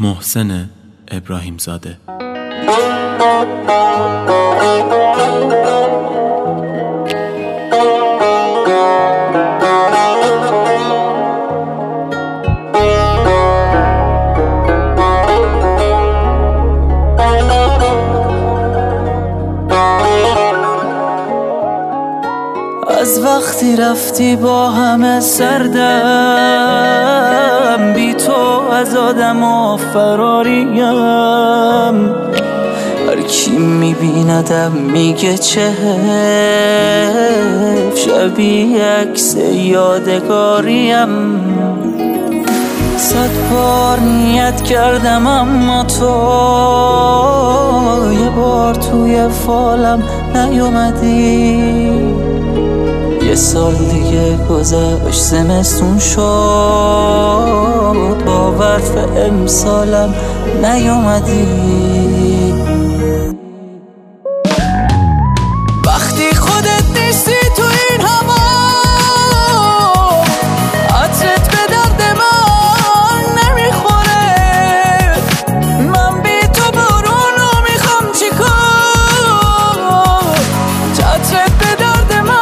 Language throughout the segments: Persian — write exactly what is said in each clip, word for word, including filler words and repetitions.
محسن ابراهیم زاده. از وقتی رفتی با همه سردم، بی تو از آدم ها فراریم. هر کی میبیندم میگه چه شبیه عکس یادگاریم. صد بار نیت کردم اما تو یه بار توی فالم نیومدی. یه سال دیگه گذشت زمستون شد، با برف امسالم نیومدی. وقتی خودت نیستی تو این هوا، عطرت به درد من نمیخوره. من بی تو بارون رو میخوام چیکار؟ عطرت به درد من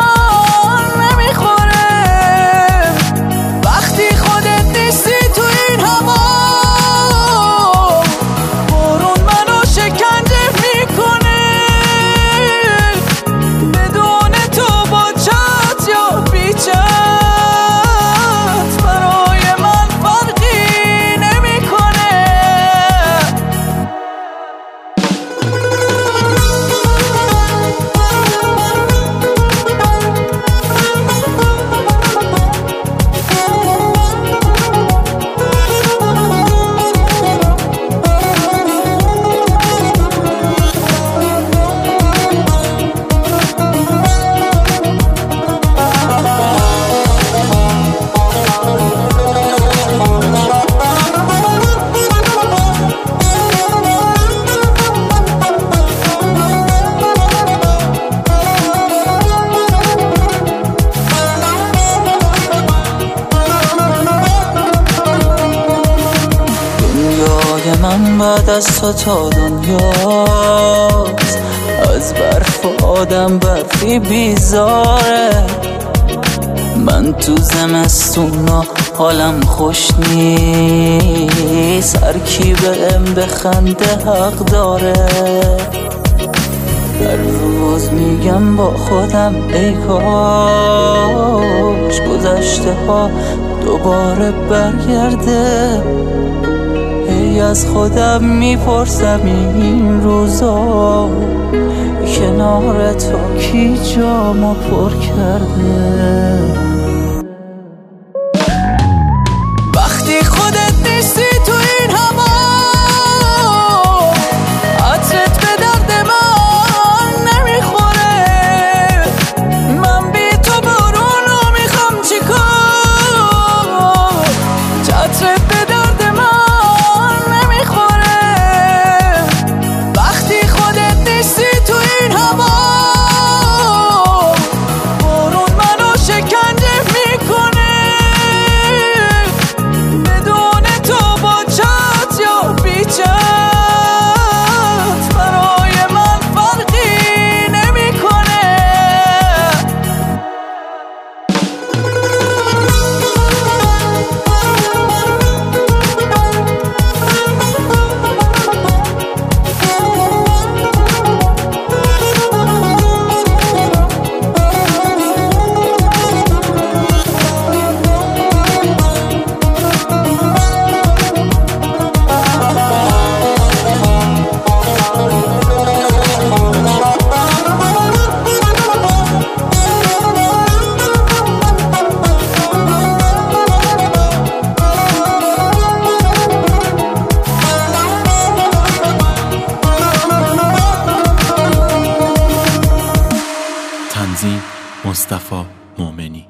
من بعد از تو تا دنیاست. از برف و آدم برفی بیزاره. من تو زمستونا حالم خوش نیست. هر کی بهم بخنده حق داره. هر روز میگم با خودم ای کاش گذشته ها دوباره برگرده. ای از خودم میپرسم این روزا کنار تو کی جامو پر کرده. وقتی خودت نیستی تو این هوا، عطرت به درد من نمیخوره. من بی تو بارون رو میخوام چیکار؟ عطرت به درد من مصطفی مومنی.